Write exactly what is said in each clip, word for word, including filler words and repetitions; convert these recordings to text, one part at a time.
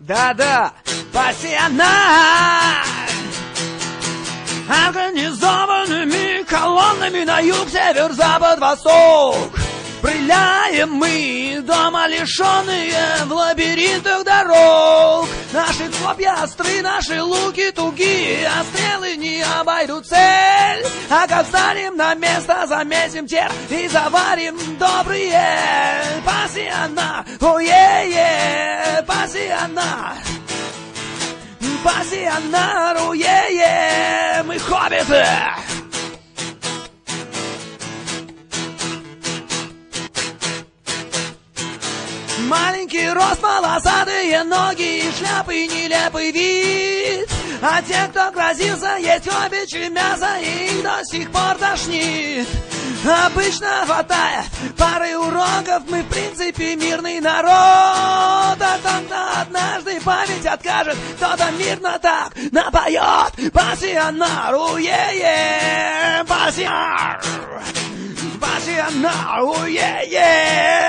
Да-да, пассионар, организованными колоннами на юг, север, запад, восток. Стреляем мы, дома лишенные, в лабиринтах дорог. Наши копья остры, наши луки тугие, а стрелы не обойдут цель. А как встанем на место, заметим тех и заварим добрые. Пассионар, ой-е-е, пассионар. Пассионар, ой-е-е, мы хоббиты. Маленький рост, полосатые ноги и шляпы, нелепый вид. А те, кто грозился есть хоббичье мясо, их до сих пор тошнит. Обычно хватает пары уроков, мы в принципе мирный народ. А когда однажды память откажет, кто-то мирно так напоет. Пассионар, уе-е, пассионар. Пассионар, уе-е.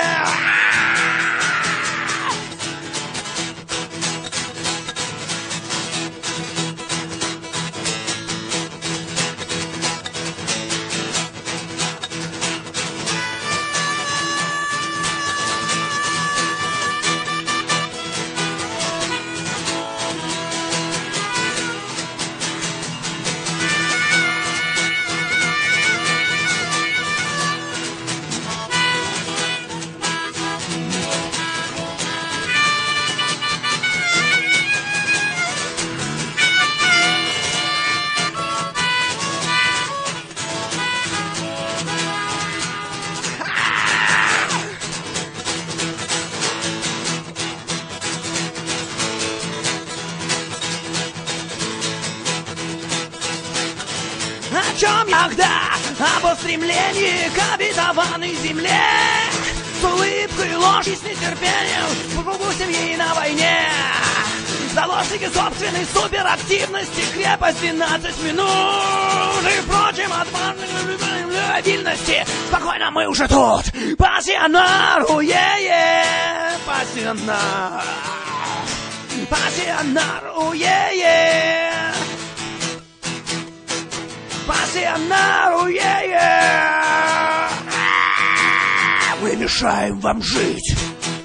О чем я тогда? Об устремлении к обетованной земле. С улыбкой, ложь и с нетерпением в кругу семьи на войне. Заложники собственной суперактивности, крепость двенадцать минут. И впрочем, от любвеобильности спокойно мы уже тут. Пассионар, уе-е, пассионар. Пассионар, уе-е. Пассионар, уе-е. Мы мешаем вам жить.